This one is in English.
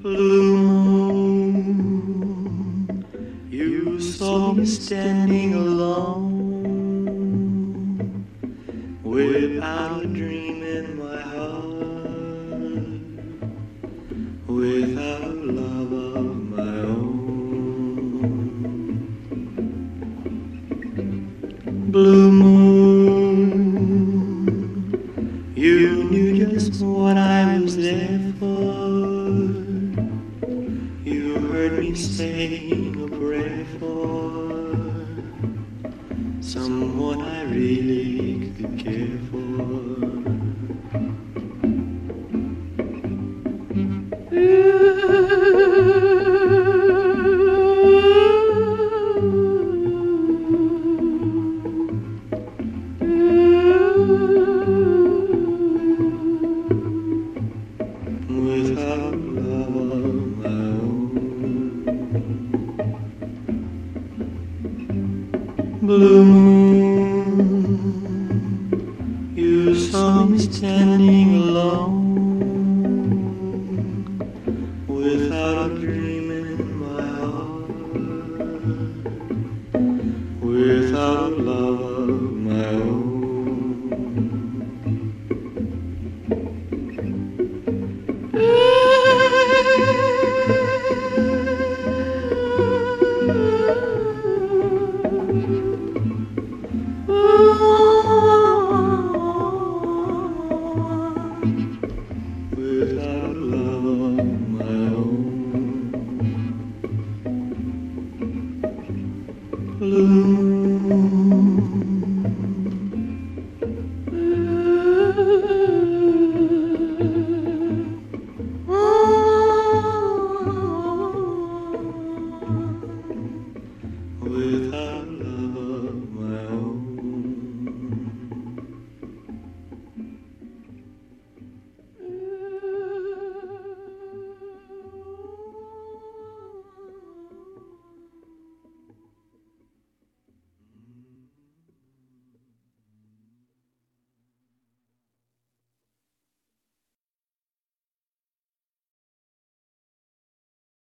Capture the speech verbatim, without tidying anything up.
Blue moon, you saw me standing alone, without a dream in my heart, without love of my own. Blue moon, you knew just what I was there for. You heard me saying a prayer for someone I really could care for. Without love of my own. Blue moon, you saw me standing alone, without a dream in my heart, without love of my own. Without love of my own. Blue